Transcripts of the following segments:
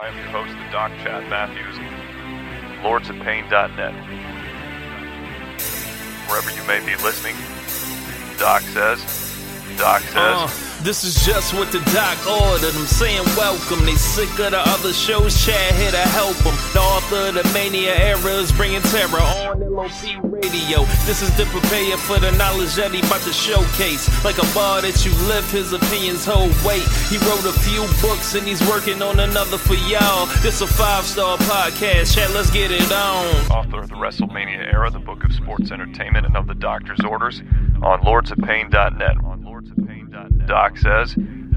I am your host, the Doc Chad Matthews, lordsofpain.net. Wherever you may be listening, Doc says. This is just what the doc ordered. I'm saying welcome. They sick of the other shows. Chad here to help them. The author of the Mania era is bringing terror on MOP radio. This is to prepare you for the knowledge that he about to showcase. Like a bar that you lift, his opinions hold weight. He wrote a few books and he's working on another for y'all. This a 5-star podcast. Chad, let's get it on. Author of the WrestleMania era, the book of sports entertainment, and of the doctor's orders on lordsofpain.net. Doc says.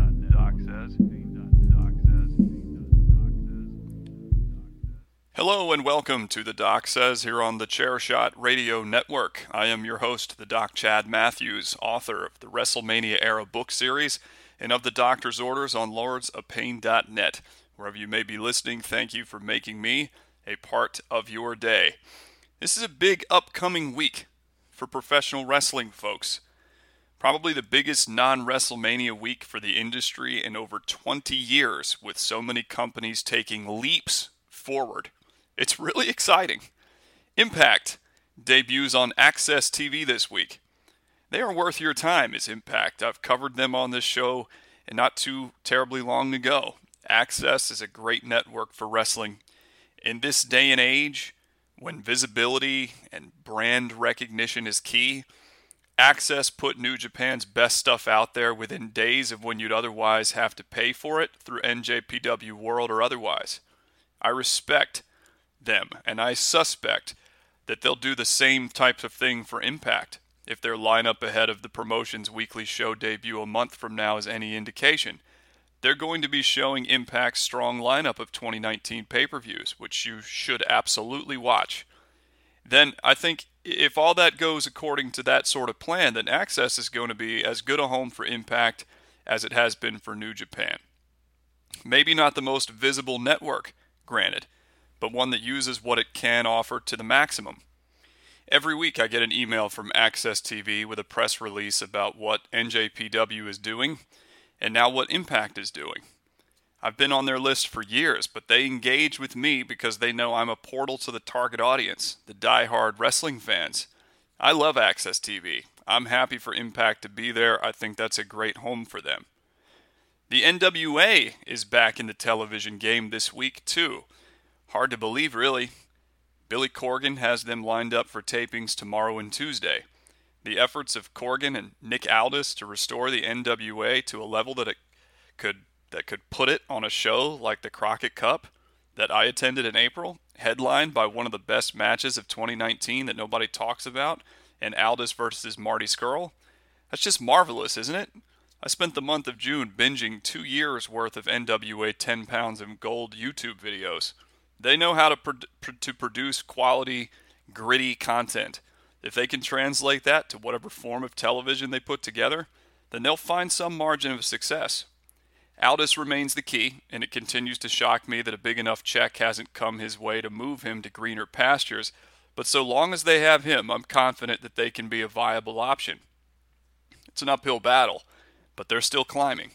Hello and welcome to the Doc Says here on the Chairshot Radio Network. I am your host, the Doc Chad Matthews, author of the WrestleMania era book series and of the doctor's orders on lordsofpain.net. Wherever you may be listening, thank you for making me a part of your day. This is a big upcoming week for professional wrestling folks. Probably the biggest non-WrestleMania week for the industry in over 20 years, with so many companies taking leaps forward. It's really exciting. Impact debuts on Access TV this week. They are worth your time as Impact. I've covered them on this show and not too terribly long ago. Access is a great network for wrestling. In this day and age, when visibility and brand recognition is key, Access put New Japan's best stuff out there within days of when you'd otherwise have to pay for it through NJPW World or otherwise. I respect them, and I suspect that they'll do the same type of thing for Impact if their lineup ahead of the promotion's weekly show debut a month from now is any indication. They're going to be showing Impact's strong lineup of 2019 pay-per-views, which you should absolutely watch. Then I think if all that goes according to that sort of plan, then Access is going to be as good a home for Impact as it has been for New Japan. Maybe not the most visible network, granted, but one that uses what it can offer to the maximum. Every week I get an email from Access TV with a press release about what NJPW is doing and now what Impact is doing. I've been on their list for years, but they engage with me because they know I'm a portal to the target audience, the die-hard wrestling fans. I love Access TV. I'm happy for Impact to be there. I think that's a great home for them. The NWA is back in the television game this week, too. Hard to believe, really. Billy Corgan has them lined up for tapings tomorrow and Tuesday. The efforts of Corgan and Nick Aldis to restore the NWA to a level that could put it on a show like the Crockett Cup that I attended in April, headlined by one of the best matches of 2019 that nobody talks about, and Aldis versus Marty Scurll. That's just marvelous, isn't it? I spent the month of June binging 2 years' worth of NWA 10 Pounds of Gold YouTube videos. They know how to produce quality, gritty content. If they can translate that to whatever form of television they put together, then they'll find some margin of success. Aldis remains the key, and it continues to shock me that a big enough check hasn't come his way to move him to greener pastures, but so long as they have him, I'm confident that they can be a viable option. It's an uphill battle, but they're still climbing.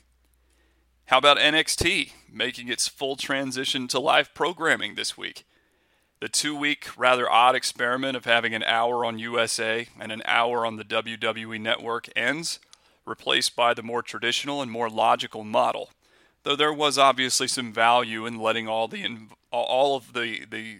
How about NXT making its full transition to live programming this week? The 2-week, rather odd experiment of having an hour on USA and an hour on the WWE Network ends, replaced by the more traditional and more logical model, though there was obviously some value in letting all of the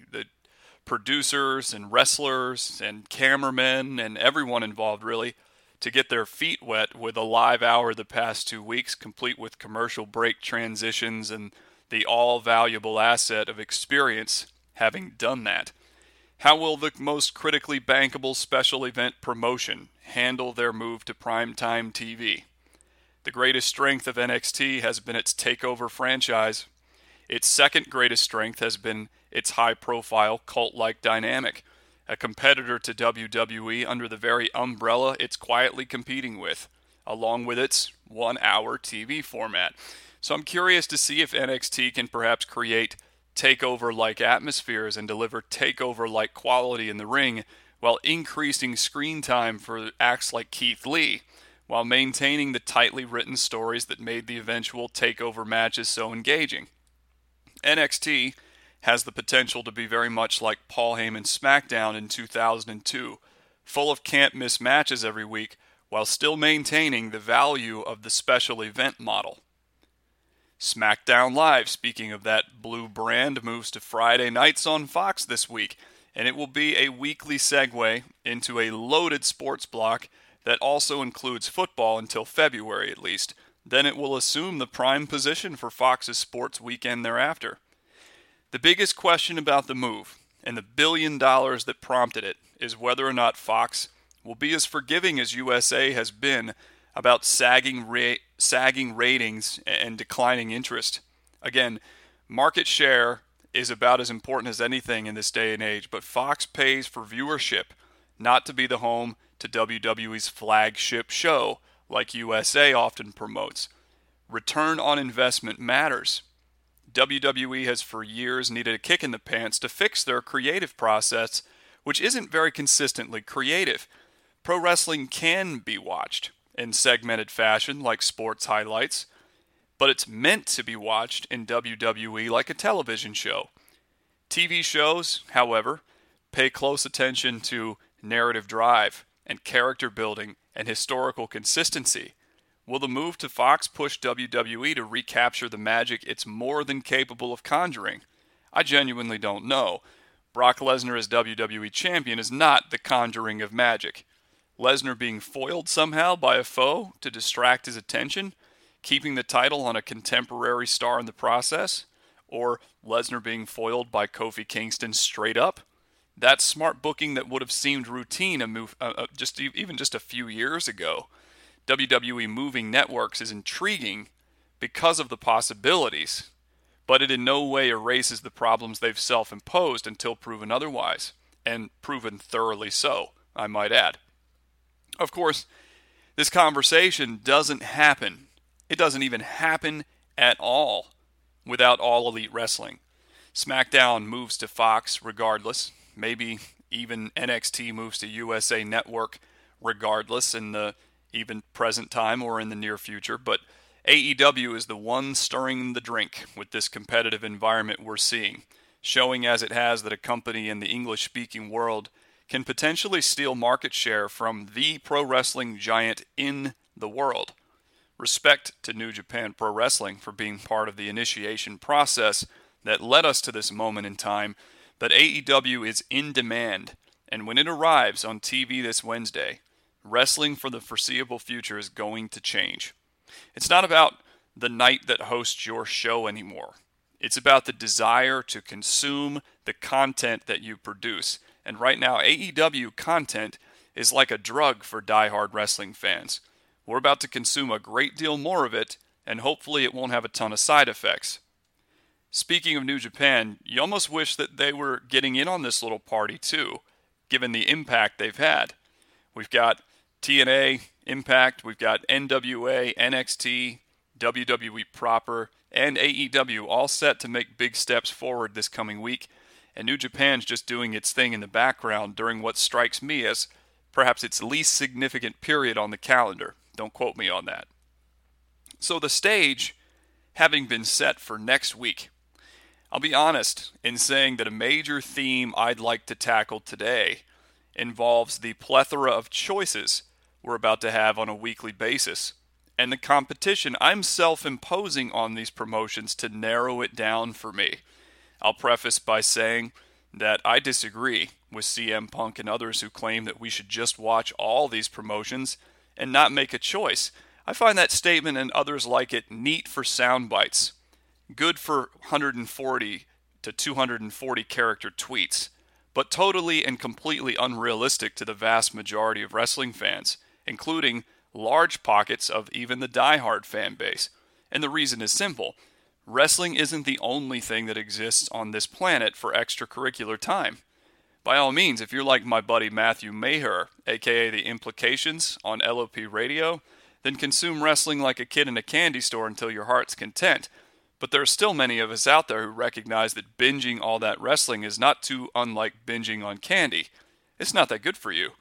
producers and wrestlers and cameramen and everyone involved really to get their feet wet with a live hour the past 2 weeks, complete with commercial break transitions and the all-valuable asset of experience having done that. How will the most critically bankable special event promotion handle their move to primetime TV? The greatest strength of NXT has been its takeover franchise. Its second greatest strength has been its high-profile cult-like dynamic, a competitor to WWE under the very umbrella it's quietly competing with, along with its 1-hour TV format. So I'm curious to see if NXT can perhaps create takeover-like atmospheres and deliver takeover-like quality in the ring while increasing screen time for acts like Keith Lee, while maintaining the tightly written stories that made the eventual takeover matches so engaging. NXT has the potential to be very much like Paul Heyman's SmackDown in 2002, full of can't-miss matches every week while still maintaining the value of the special event model. SmackDown Live, speaking of that blue brand, moves to Friday nights on Fox this week, and it will be a weekly segue into a loaded sports block that also includes football until February at least. Then it will assume the prime position for Fox's sports weekend thereafter. The biggest question about the move, and the $1 billion that prompted it, is whether or not Fox will be as forgiving as USA has been about sagging ratings and declining interest. Again, market share is about as important as anything in this day and age, but Fox pays for viewership, not to be the home to WWE's flagship show, like USA often promotes. Return on investment matters. WWE has for years needed a kick in the pants to fix their creative process, which isn't very consistently creative. Pro wrestling can be watched in segmented fashion like sports highlights, but it's meant to be watched in WWE like a television show. TV shows, however, pay close attention to narrative drive and character building and historical consistency. Will the move to Fox push WWE to recapture the magic it's more than capable of conjuring? I genuinely don't know. Brock Lesnar as WWE Champion is not the conjuring of magic. Lesnar being foiled somehow by a foe to distract his attention, keeping the title on a contemporary star in the process, or Lesnar being foiled by Kofi Kingston straight up. That's smart booking that would have seemed routine even just a few years ago. WWE moving networks is intriguing because of the possibilities, but it in no way erases the problems they've self-imposed until proven otherwise, and proven thoroughly so, I might add. Of course, this conversation doesn't happen. It doesn't even happen at all without All Elite Wrestling. SmackDown moves to Fox regardless. Maybe even NXT moves to USA Network regardless in the even present time or in the near future. But AEW is the one stirring the drink with this competitive environment we're seeing, showing as it has that a company in the English-speaking world can potentially steal market share from the pro wrestling giant in the world. Respect to New Japan Pro Wrestling for being part of the initiation process that led us to this moment in time, but AEW is in demand, and when it arrives on TV this Wednesday, wrestling for the foreseeable future is going to change. It's not about the night that hosts your show anymore. It's about the desire to consume the content that you produce. And right now, AEW content is like a drug for diehard wrestling fans. We're about to consume a great deal more of it, and hopefully it won't have a ton of side effects. Speaking of New Japan, you almost wish that they were getting in on this little party too, given the impact they've had. We've got TNA, Impact, we've got NWA, NXT, WWE proper, and AEW all set to make big steps forward this coming week, and New Japan's just doing its thing in the background during what strikes me as perhaps its least significant period on the calendar. Don't quote me on that. So the stage having been set for next week, I'll be honest in saying that a major theme I'd like to tackle today involves the plethora of choices we're about to have on a weekly basis, and the competition I'm self-imposing on these promotions to narrow it down for me. I'll preface by saying that I disagree with CM Punk and others who claim that we should just watch all these promotions and not make a choice. I find that statement and others like it neat for sound bites, good for 140 to 240 character tweets, but totally and completely unrealistic to the vast majority of wrestling fans, including large pockets of even the diehard fan base. And the reason is simple. Wrestling isn't the only thing that exists on this planet for extracurricular time. By all means, if you're like my buddy Matthew Maher, aka The Implications on LOP Radio, then consume wrestling like a kid in a candy store until your heart's content. But there are still many of us out there who recognize that binging all that wrestling is not too unlike binging on candy. It's not that good for you.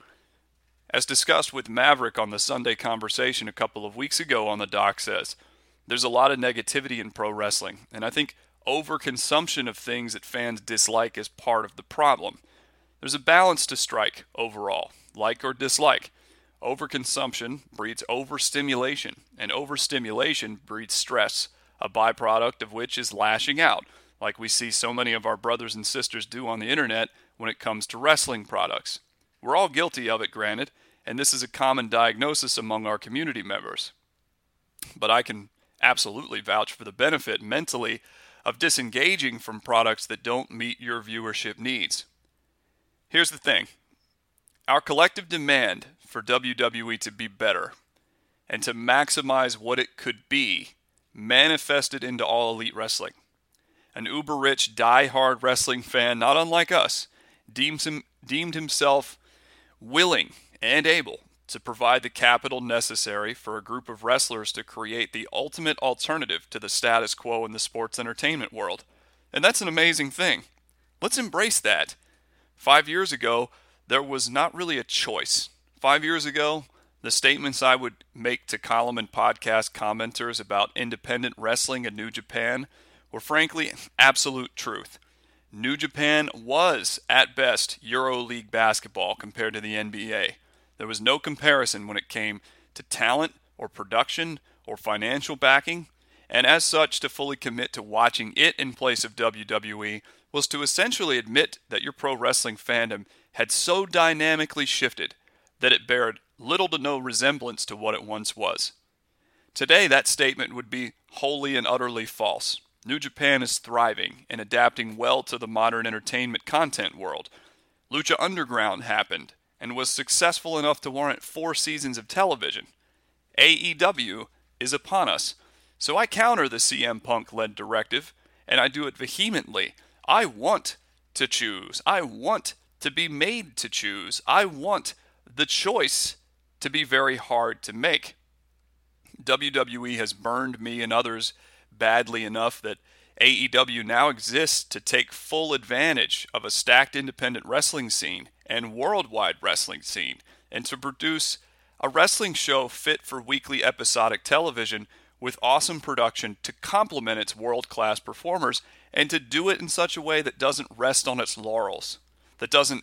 As discussed with Maverick on the Sunday Conversation a couple of weeks ago on the Doc Says, there's a lot of negativity in pro wrestling, and I think overconsumption of things that fans dislike is part of the problem. There's a balance to strike overall, like or dislike. Overconsumption breeds overstimulation, and overstimulation breeds stress, a byproduct of which is lashing out, like we see so many of our brothers and sisters do on the internet when it comes to wrestling products. We're all guilty of it, granted, and this is a common diagnosis among our community members. But I can absolutely vouch for the benefit mentally of disengaging from products that don't meet your viewership needs. Here's the thing. Our collective demand for WWE to be better and to maximize what it could be manifested into All Elite Wrestling. An uber-rich, die-hard wrestling fan, not unlike us, deemed himself willing and able to provide the capital necessary for a group of wrestlers to create the ultimate alternative to the status quo in the sports entertainment world. And that's an amazing thing. Let's embrace that. 5 years ago, there was not really a choice. 5 years ago, the statements I would make to column and podcast commenters about independent wrestling in New Japan were frankly absolute truth. New Japan was, at best, EuroLeague basketball compared to the NBA. There was no comparison when it came to talent or production or financial backing, and as such, to fully commit to watching it in place of WWE was to essentially admit that your pro wrestling fandom had so dynamically shifted that it bared little to no resemblance to what it once was. Today, that statement would be wholly and utterly false. New Japan is thriving and adapting well to the modern entertainment content world. Lucha Underground happened and was successful enough to warrant 4 seasons of television. AEW is upon us, so I counter the CM Punk-led directive, and I do it vehemently. I want to choose. I want to be made to choose. I want the choice to be very hard to make. WWE has burned me and others badly enough that AEW now exists to take full advantage of a stacked independent wrestling scene and worldwide wrestling scene, and to produce a wrestling show fit for weekly episodic television with awesome production to complement its world-class performers, and to do it in such a way that doesn't rest on its laurels, that doesn't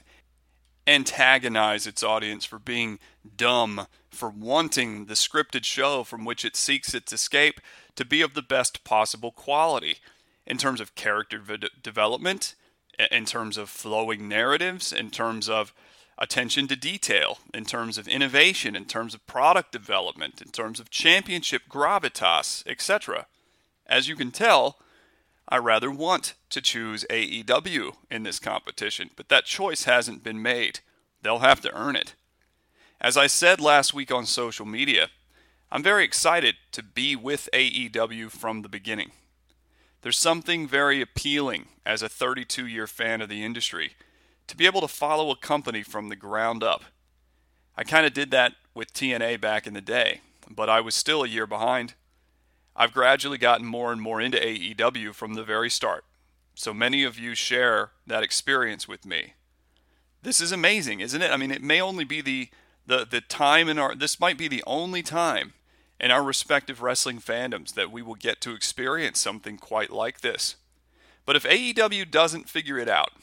antagonize its audience for being dumb, for wanting the scripted show from which it seeks its escape to be of the best possible quality in terms of character development, in terms of flowing narratives, in terms of attention to detail, in terms of innovation, in terms of product development, in terms of championship gravitas, etc. As you can tell, I rather want to choose AEW in this competition, but that choice hasn't been made. They'll have to earn it. As I said last week on social media, I'm very excited to be with AEW from the beginning. There's something very appealing as a 32-year fan of the industry to be able to follow a company from the ground up. I kind of did that with TNA back in the day, but I was still a year behind. I've gradually gotten more and more into AEW from the very start, so many of you share that experience with me. This is amazing, isn't it? I mean, it may only be the time in this might be the only time in our respective wrestling fandoms that we will get to experience something quite like this. But if AEW doesn't figure it out,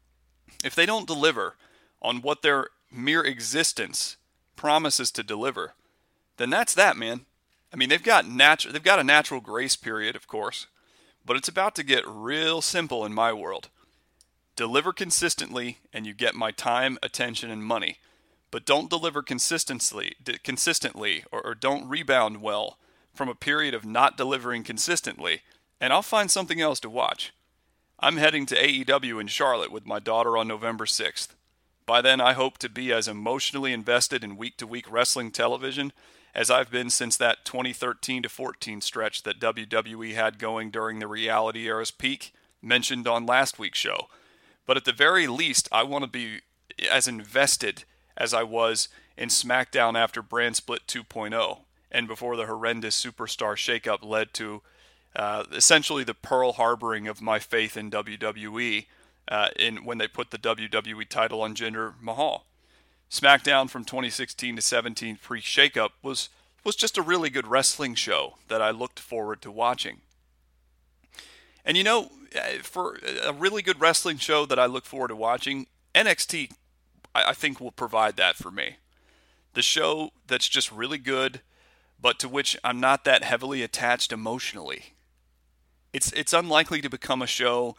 if they don't deliver on what their mere existence promises to deliver, then that's that, man. I mean, they've got a natural grace period, of course, but it's about to get real simple in my world. Deliver consistently, and you get my time, attention, and money. But don't deliver consistently, or don't rebound well from a period of not delivering consistently, and I'll find something else to watch. I'm heading to AEW in Charlotte with my daughter on November 6th. By then, I hope to be as emotionally invested in week-to-week wrestling television as I've been since that 2013 to 14 stretch that WWE had going during the Reality Era's peak, mentioned on last week's show. But at the very least, I want to be as invested as I was in SmackDown after Brand Split 2.0, and before the horrendous superstar shakeup led to essentially the Pearl Harboring of my faith in WWE when they put the WWE title on Jinder Mahal. SmackDown from 2016 to 17 pre-shakeup was just a really good wrestling show that I looked forward to watching. And for a really good wrestling show that I look forward to watching, NXT, I think, will provide that for me. The show that's just really good, but to which I'm not that heavily attached emotionally. It's unlikely to become a show,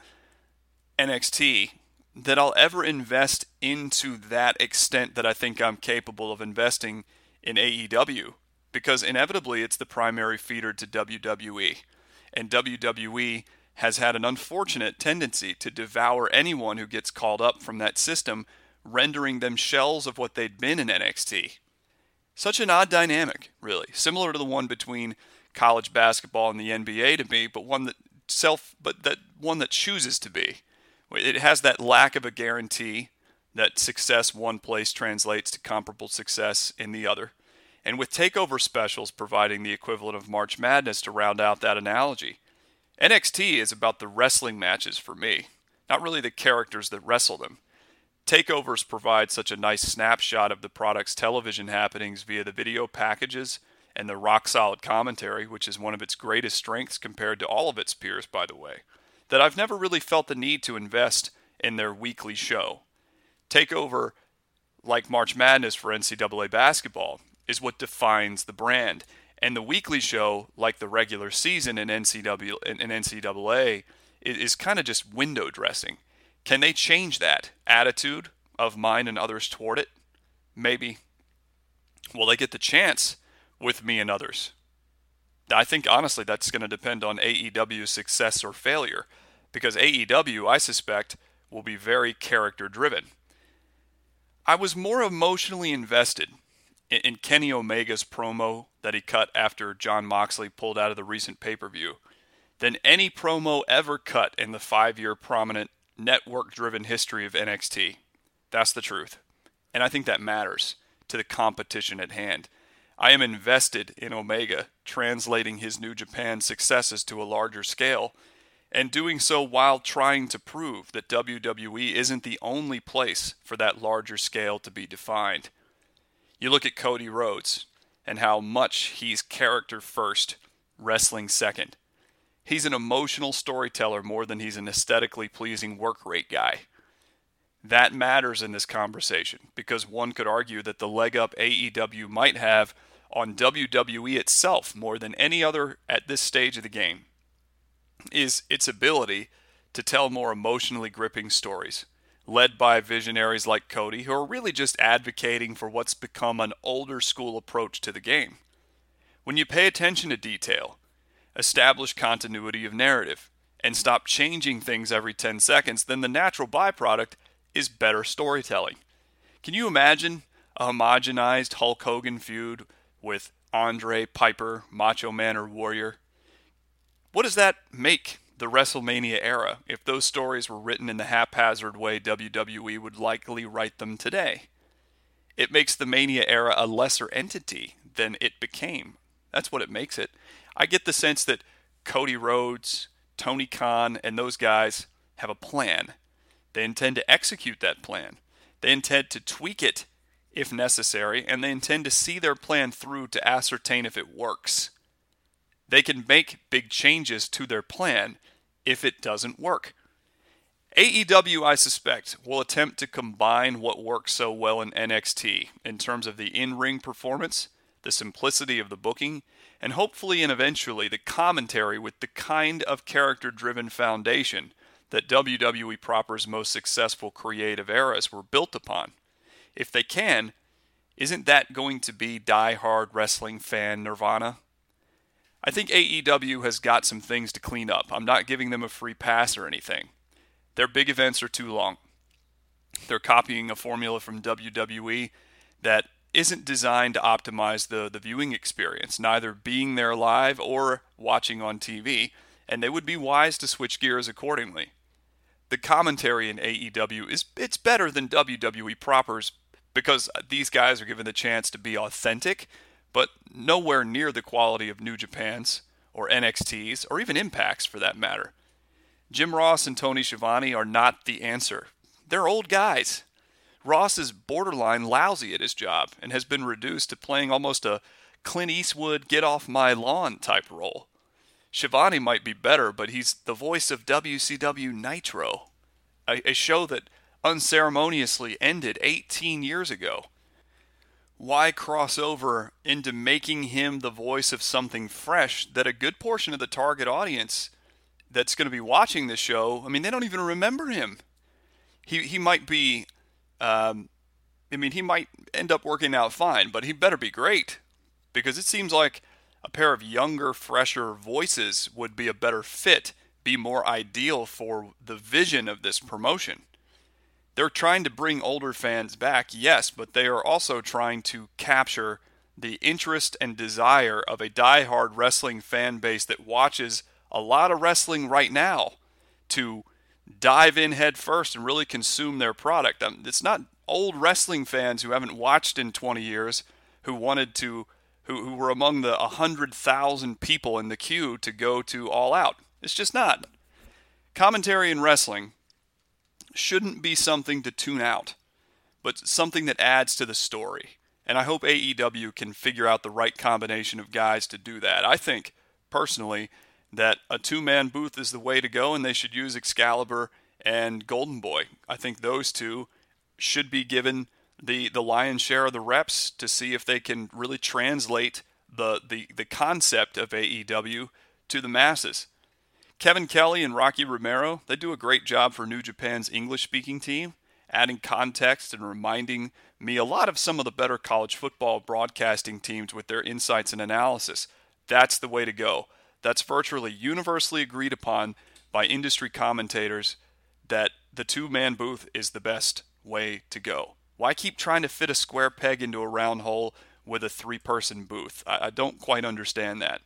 NXT, that I'll ever invest into that extent that I think I'm capable of investing in AEW, because inevitably it's the primary feeder to WWE, and WWE has had an unfortunate tendency to devour anyone who gets called up from that system, rendering them shells of what they'd been in NXT. Such an odd dynamic, really, similar to the one between college basketball and the NBA to me, but one that chooses to be. It has that lack of a guarantee that success one place translates to comparable success in the other. And with takeover specials providing the equivalent of March Madness to round out that analogy, NXT is about the wrestling matches for me, not really the characters that wrestle them. Takeovers provide such a nice snapshot of the product's television happenings via the video packages and the rock-solid commentary, which is one of its greatest strengths compared to all of its peers, by the way, that I've never really felt the need to invest in their weekly show. TakeOver, like March Madness for NCAA basketball, is what defines the brand. And the weekly show, like the regular season in NCAA, is kind of just window dressing. Can they change that attitude of mine and others toward it? Maybe. Will they get the chance with me and others? I think, honestly, that's going to depend on AEW's success or failure, because AEW, I suspect, will be very character-driven. I was more emotionally invested in Kenny Omega's promo that he cut after Jon Moxley pulled out of the recent pay-per-view than any promo ever cut in the 5-year prominent network-driven history of NXT. That's the truth. And I think that matters to the competition at hand. I am invested in Omega translating his New Japan successes to a larger scale, and doing so while trying to prove that WWE isn't the only place for that larger scale to be defined. You look at Cody Rhodes and how much he's character first, wrestling second. He's an emotional storyteller more than he's an aesthetically pleasing work rate guy. That matters in this conversation, because one could argue that the leg up AEW might have on WWE itself more than any other at this stage of the game is its ability to tell more emotionally gripping stories, led by visionaries like Cody, who are really just advocating for what's become an older school approach to the game. When you pay attention to detail, establish continuity of narrative, and stop changing things every 10 seconds, then the natural byproduct is better storytelling. Can you imagine a homogenized Hulk Hogan feud with Andre, Piper, Macho Man, or Warrior? What does that make the WrestleMania era if those stories were written in the haphazard way WWE would likely write them today? It makes the Mania era a lesser entity than it became. That's what it makes it. I get the sense that Cody Rhodes, Tony Khan, and those guys have a plan. They intend to execute that plan. They intend to tweak it if necessary, and they intend to see their plan through to ascertain if it works. They can make big changes to their plan if it doesn't work. AEW, I suspect, will attempt to combine what works so well in NXT in terms of the in-ring performance, the simplicity of the booking, and hopefully and eventually the commentary with the kind of character-driven foundation that WWE proper's most successful creative eras were built upon. If they can, isn't that going to be die-hard wrestling fan nirvana? I think AEW has got some things to clean up. I'm not giving them a free pass or anything. Their big events are too long. They're copying a formula from WWE that isn't designed to optimize the viewing experience, neither being there live or watching on TV, and they would be wise to switch gears accordingly. The commentary in AEW it's better than WWE proper's because these guys are given the chance to be authentic, but nowhere near the quality of New Japan's or NXT's or even Impact's for that matter. Jim Ross and Tony Schiavone are not the answer. They're old guys. Ross is borderline lousy at his job and has been reduced to playing almost a Clint Eastwood get off my lawn type role. Shivani might be better, but he's the voice of WCW Nitro, a show that unceremoniously ended 18 years ago. Why cross over into making him the voice of something fresh that a good portion of the target audience that's going to be watching this show, I mean, they don't even remember him. He might be, he might end up working out fine, but he better be great, because it seems like a pair of younger, fresher voices would be a better fit, be more ideal for the vision of this promotion. They're trying to bring older fans back, yes, but they are also trying to capture the interest and desire of a die-hard wrestling fan base that watches a lot of wrestling right now to dive in head first and really consume their product. It's not old wrestling fans who haven't watched in 20 years who were among the 100,000 people in the queue to go to All Out. It's just not. Commentary in wrestling shouldn't be something to tune out, but something that adds to the story. And I hope AEW can figure out the right combination of guys to do that. I think, personally, that a two-man booth is the way to go, and they should use Excalibur and Golden Boy. I think those two should be given the lion's share of the reps to see if they can really translate the concept of AEW to the masses. Kevin Kelly and Rocky Romero, they do a great job for New Japan's English-speaking team, adding context and reminding me a lot of some of the better college football broadcasting teams with their insights and analysis. That's the way to go. That's virtually universally agreed upon by industry commentators that the two-man booth is the best way to go. Why keep trying to fit a square peg into a round hole with a three-person booth? I don't quite understand that.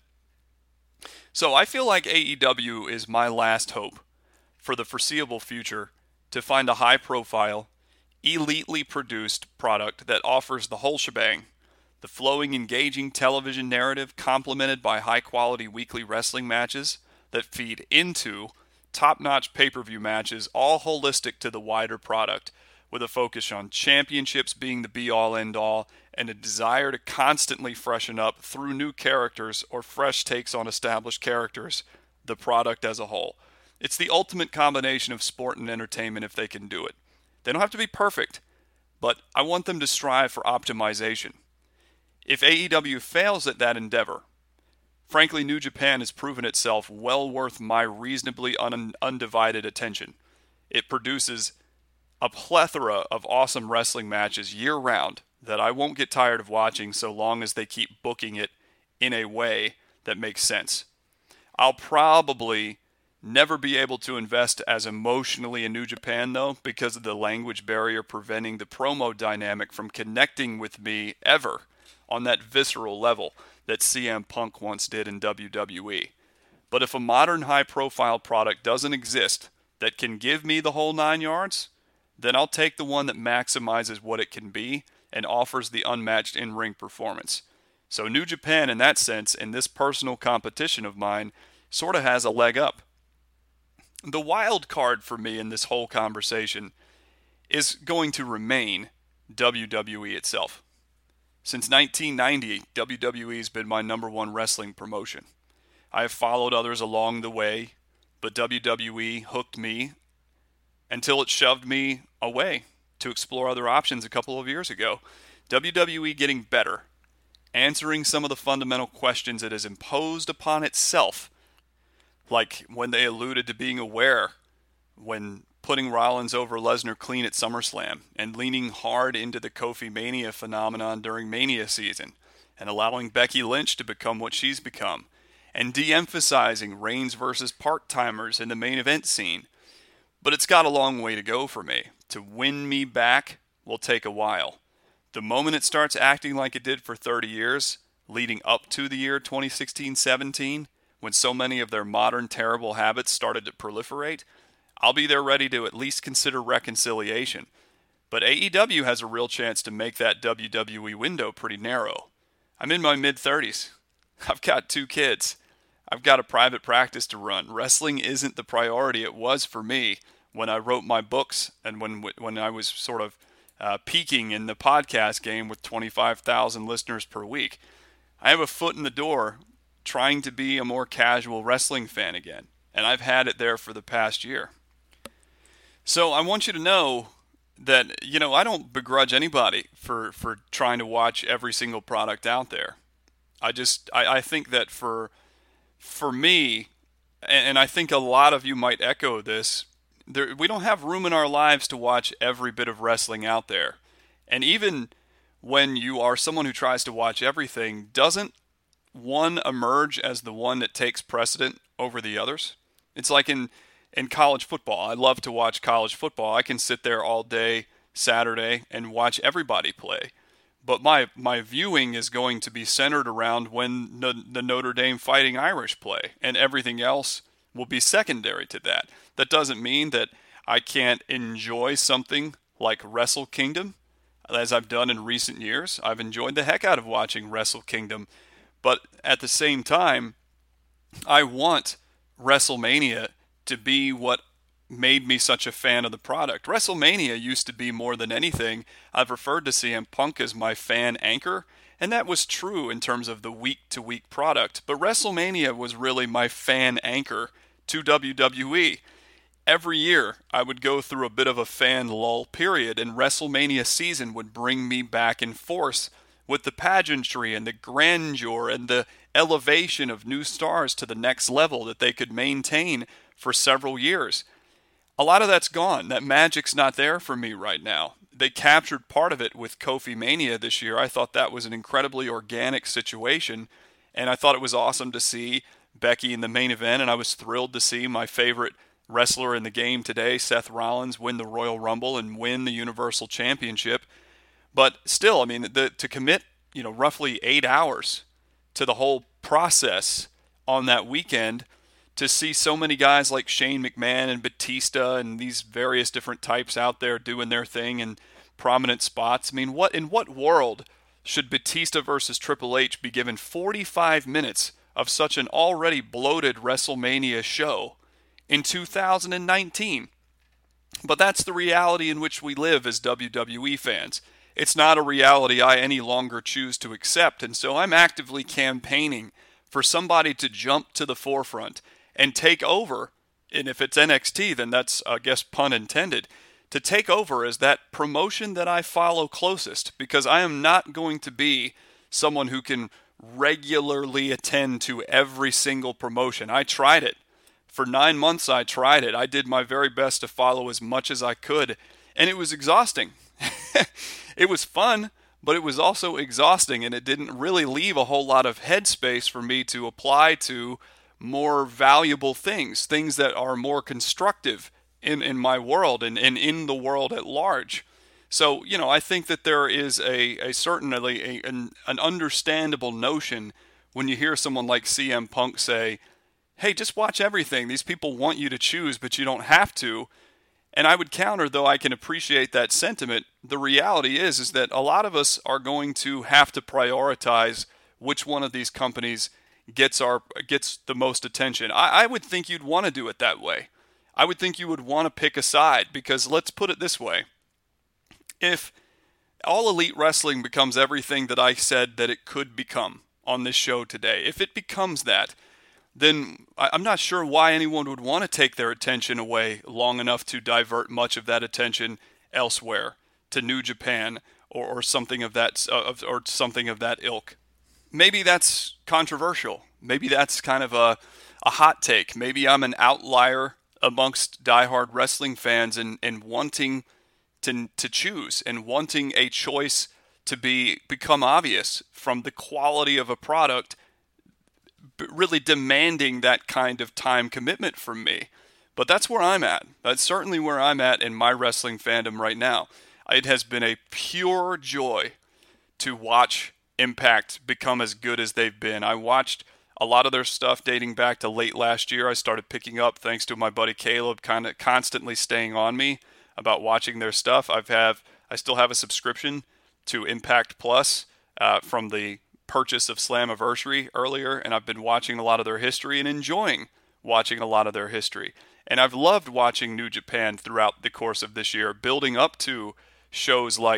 So I feel like AEW is my last hope for the foreseeable future to find a high-profile, elitely produced product that offers the whole shebang. The flowing, engaging television narrative complemented by high-quality weekly wrestling matches that feed into top-notch pay-per-view matches, all holistic to the wider product, with a focus on championships being the be-all, end-all, and a desire to constantly freshen up through new characters or fresh takes on established characters, the product as a whole. It's the ultimate combination of sport and entertainment if they can do it. They don't have to be perfect, but I want them to strive for optimization. If AEW fails at that endeavor, frankly, New Japan has proven itself well worth my reasonably undivided attention. It produces a plethora of awesome wrestling matches year-round that I won't get tired of watching so long as they keep booking it in a way that makes sense. I'll probably never be able to invest as emotionally in New Japan, though, because of the language barrier preventing the promo dynamic from connecting with me ever on that visceral level that CM Punk once did in WWE. But if a modern high-profile product doesn't exist that can give me the whole 9 yards, then I'll take the one that maximizes what it can be and offers the unmatched in-ring performance. So New Japan, in that sense, in this personal competition of mine, sort of has a leg up. The wild card for me in this whole conversation is going to remain WWE itself. Since 1990, WWE has been my number one wrestling promotion. I have followed others along the way, but WWE hooked me until it shoved me away to explore other options a couple of years ago. WWE getting better, answering some of the fundamental questions it has imposed upon itself, like when they alluded to being aware when putting Rollins over Lesnar clean at SummerSlam and leaning hard into the Kofi Mania phenomenon during Mania season and allowing Becky Lynch to become what she's become and de-emphasizing Reigns versus part-timers in the main event scene. But it's got a long way to go for me. To win me back will take a while. The moment it starts acting like it did for 30 years, leading up to the year 2016-17, when so many of their modern terrible habits started to proliferate, I'll be there ready to at least consider reconciliation. But AEW has a real chance to make that WWE window pretty narrow. I'm in my mid-30s. I've got 2 kids. I've got a private practice to run. Wrestling isn't the priority it was for me when I wrote my books and when I was sort of peaking in the podcast game with 25,000 listeners per week. I have a foot in the door trying to be a more casual wrestling fan again. And I've had it there for the past year. So I want you to know that, I don't begrudge anybody for trying to watch every single product out there. I think that for me, and I think a lot of you might echo this, we don't have room in our lives to watch every bit of wrestling out there. And even when you are someone who tries to watch everything, doesn't one emerge as the one that takes precedent over the others? It's like in college football. I love to watch college football. I can sit there all day Saturday and watch everybody play. But my viewing is going to be centered around when the Notre Dame Fighting Irish play, and everything else will be secondary to that. That doesn't mean that I can't enjoy something like Wrestle Kingdom, as I've done in recent years. I've enjoyed the heck out of watching Wrestle Kingdom. But at the same time, I want WrestleMania to be what made me such a fan of the product. WrestleMania used to be, more than anything, I've referred to CM Punk as my fan anchor, and that was true in terms of the week-to-week product. But WrestleMania was really my fan anchor to WWE. Every year, I would go through a bit of a fan lull period, and WrestleMania season would bring me back in force with the pageantry and the grandeur and the elevation of new stars to the next level that they could maintain for several years. A lot of that's gone. That magic's not there for me right now. They captured part of it with Kofi Mania this year. I thought that was an incredibly organic situation, and I thought it was awesome to see Becky in the main event, and I was thrilled to see my favorite wrestler in the game today, Seth Rollins, win the Royal Rumble and win the Universal Championship. But still, I mean, to commit, roughly 8 hours to the whole process on that weekend, to see so many guys like Shane McMahon and Batista and these various different types out there doing their thing in prominent spots. I mean, in what world should Batista versus Triple H be given 45 minutes of such an already bloated WrestleMania show in 2019? But that's the reality in which we live as WWE fans. It's not a reality I any longer choose to accept, and so I'm actively campaigning for somebody to jump to the forefront and take over, and if it's NXT, then that's, I guess, pun intended, to take over as that promotion that I follow closest, because I am not going to be someone who can regularly attend to every single promotion. I tried it. For 9 months I tried it. I did my very best to follow as much as I could, and it was exhausting. It was fun, but it was also exhausting, and it didn't really leave a whole lot of headspace for me to apply to more valuable things that are more constructive in my world and in the world at large. So, I think that there is certainly an understandable notion when you hear someone like CM Punk say, hey, just watch everything. These people want you to choose, but you don't have to. And I would counter, though I can appreciate that sentiment, the reality is that a lot of us are going to have to prioritize which one of these companies gets the most attention. I would think you'd want to do it that way. I would think you would want to pick a side, because let's put it this way. If All Elite Wrestling becomes everything that I said that it could become on this show today, if it becomes that, then I'm not sure why anyone would want to take their attention away long enough to divert much of that attention elsewhere, to New Japan or something of that ilk. Maybe that's controversial. Maybe that's kind of a hot take. Maybe I'm an outlier amongst diehard wrestling fans and wanting to choose and wanting a choice to become obvious from the quality of a product, really demanding that kind of time commitment from me. But that's where I'm at. That's certainly where I'm at in my wrestling fandom right now. It has been a pure joy to watch Impact become as good as they've been. I watched a lot of their stuff dating back to late last year. I started picking up thanks to my buddy Caleb kind of constantly staying on me about watching their stuff. I still have a subscription to Impact Plus from the purchase of Slammiversary earlier, and I've been watching a lot of their history and enjoying watching a lot of their history. And I've loved watching New Japan throughout the course of this year, building up to shows like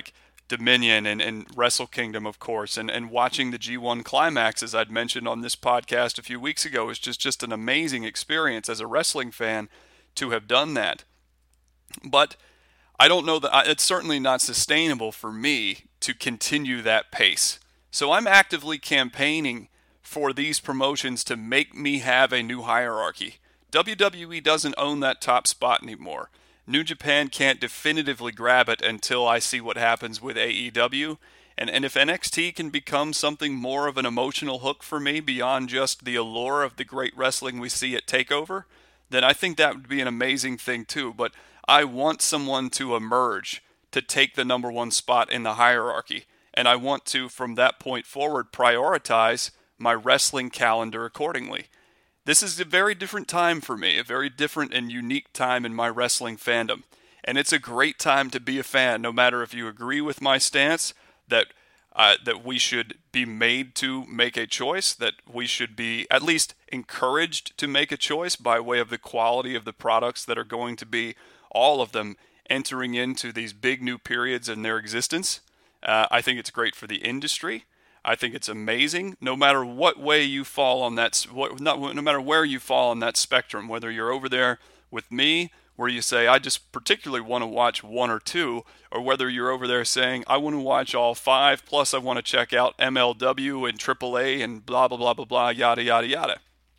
Dominion and Wrestle Kingdom, of course, and watching the G1 Climax, as I'd mentioned on this podcast a few weeks ago, is just an amazing experience as a wrestling fan to have done that. But I don't know that it's certainly not sustainable for me to continue that pace. So I'm actively campaigning for these promotions to make me have a new hierarchy. WWE doesn't own that top spot anymore. New Japan can't definitively grab it until I see what happens with AEW. And if NXT can become something more of an emotional hook for me beyond just the allure of the great wrestling we see at TakeOver, then I think that would be an amazing thing too. But I want someone to emerge to take the number one spot in the hierarchy. And I want to, from that point forward, prioritize my wrestling calendar accordingly. This is a very different time for me, a very different and unique time in my wrestling fandom. And it's a great time to be a fan, no matter if you agree with my stance that we should be made to make a choice, that we should be at least encouraged to make a choice by way of the quality of the products that are going to be, all of them, entering into these big new periods in their existence. I think it's great for the industry. I think it's amazing, no matter what way you fall on that, no matter where you fall on that spectrum, whether you're over there with me, where you say, I just particularly want to watch one or two, or whether you're over there saying, I want to watch all five, plus I want to check out MLW and AAA and blah, blah, blah, blah, blah, yada, yada, yada.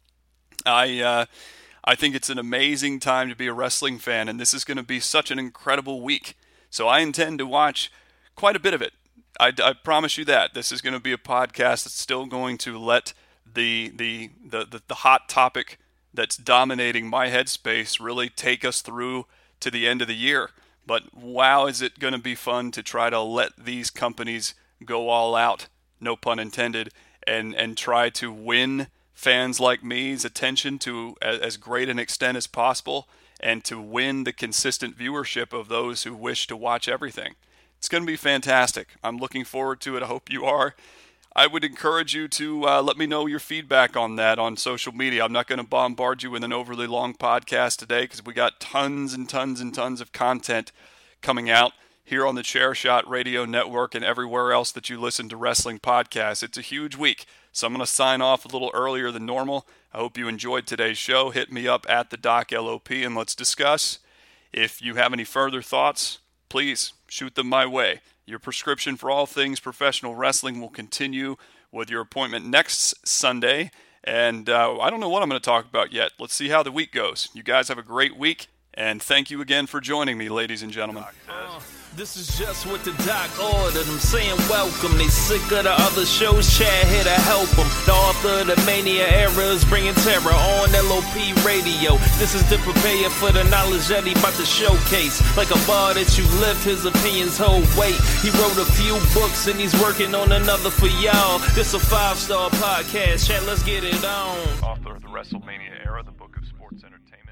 I think it's an amazing time to be a wrestling fan, and this is going to be such an incredible week. So I intend to watch quite a bit of it. I promise you that. This is going to be a podcast that's still going to let the hot topic that's dominating my headspace really take us through to the end of the year. But wow, is it going to be fun to try to let these companies go all out, no pun intended, and try to win fans like me's attention to as great an extent as possible, and to win the consistent viewership of those who wish to watch everything. It's going to be fantastic. I'm looking forward to it. I hope you are. I would encourage you to let me know your feedback on that on social media. I'm not going to bombard you with an overly long podcast today because we got tons and tons and tons of content coming out here on the Chairshot Radio Network and everywhere else that you listen to wrestling podcasts. It's a huge week, so I'm going to sign off a little earlier than normal. I hope you enjoyed today's show. Hit me up at the Doc LOP and let's discuss. If you have any further thoughts, please shoot them my way. Your prescription for all things professional wrestling will continue with your appointment next Sunday. And I don't know what I'm going to talk about yet. Let's see how the week goes. You guys have a great week. And thank you again for joining me, ladies and gentlemen. This is just what the doc ordered. I'm saying welcome. They sick of the other shows. Chad here to help them. The author of the Mania era is bringing terror on LOP Radio. This is to prepare you for the knowledge that he about to showcase. Like a bar that you lift, his opinions hold weight. He wrote a few books and he's working on another for y'all. This a 5-star podcast. Chad, let's get it on. Author of the WrestleMania era, the Book of Sports Entertainment.